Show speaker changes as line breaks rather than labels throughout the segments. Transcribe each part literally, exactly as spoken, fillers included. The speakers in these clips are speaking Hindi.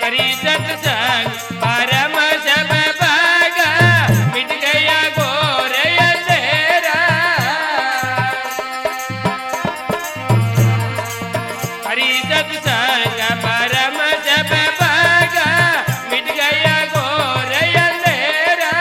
करी सत्संग परम सब भागा मिट गया घोर अंधेरा करी सत्संग परम सब भागा मिट गया घोर अंधेरा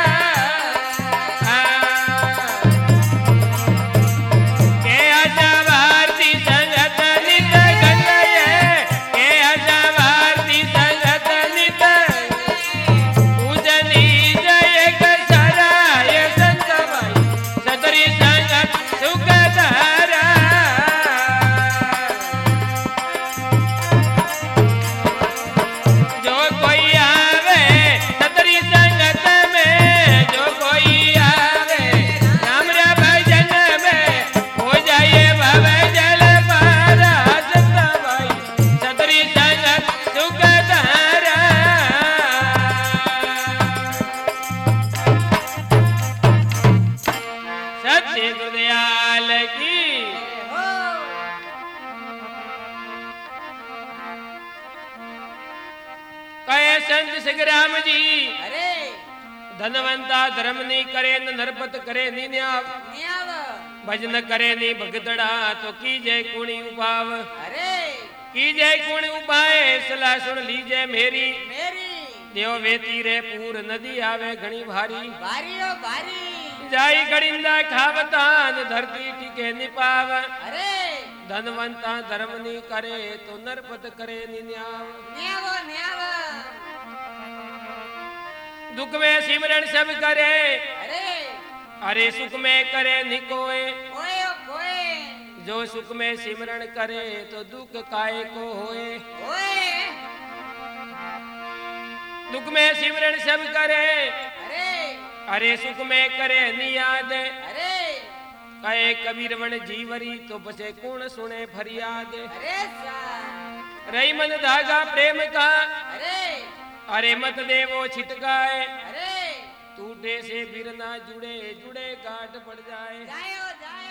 के आशा भारती संगत नित गंगये के आशा भारती संगत नित पूजनी जय कसराय संत भाई सतरी संगत सुखधारा जो कोई आवे सतरी संगत में जो कोई आवे राम रा भजन में हो जाए भव जल पारा संत भाई सतरी संगत सुखधारा सत्य गुरुदयाल की कहे संत सिगराम जी
अरे
धनवंता धर्म नहीं करे न नरपत करे नी न्याव
न्याव
भजन करे नी भगतड़ा तो की जय कुणी उपाव
अरे
की जय कुणी उपाय सलाह सुन लीजे मेरी
मेरी
देव वेती रे पूर नदी आवे घणी भारी
भारी ओ भारी
जाई गड़िंदा खावता न धरती टिके निपाव
अरे
धनवंता धर्म नहीं करे तो नरपत करे नी न्याव
न्याव न्याव
दुख में सिमरण सब करे
अरे
अरे सुख में करे निकोए
कोए ओ कोए
जो सुख में सिमरण करे तो दुख काय को होए
ओए
दुख में सिमरण सब करे
अरे
अरे सुख में करे नियाद
अरे
कहे कबीर वन जीवरी तो बसे कौन सुने फरियाद
अरे सा
रही मन धागा प्रेम का
अरे
अरे मत देवो छिटकाए
अरे
टूटे से फिर ना जुड़े जुड़े गांठ पड़ जाए
जायो जायो